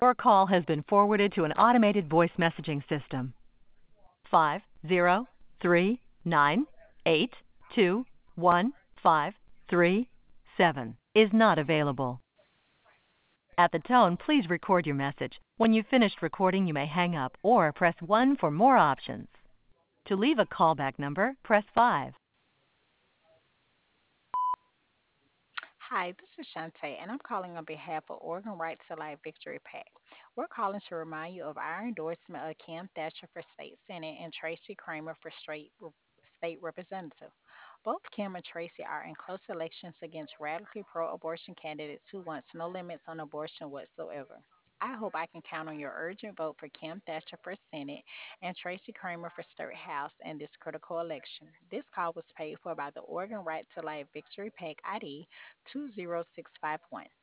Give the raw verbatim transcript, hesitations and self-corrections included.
Your call has been forwarded to an automated voice messaging system. Five zero three nine eight two one five three seven is not available. At the tone, please record your message. When you've finished recording, you may hang up or press one for more options. To leave a callback number, press five. Hi, this is Shantae, and I'm calling on behalf of Oregon Right to Life Victory PAC. We're calling to remind you of our endorsement of Kim Thatcher for State Senate and Tracy Kramer for straight State Representative. Both Kim and Tracy are in close elections against radically pro abortion candidates who wants no limits on abortion whatsoever. I hope I can count on your urgent vote for Kim Thatcher for Senate and Tracy Kramer for State House in this critical election. This call was paid for by the Oregon Right to Life Victory PAC I D two zero six five one.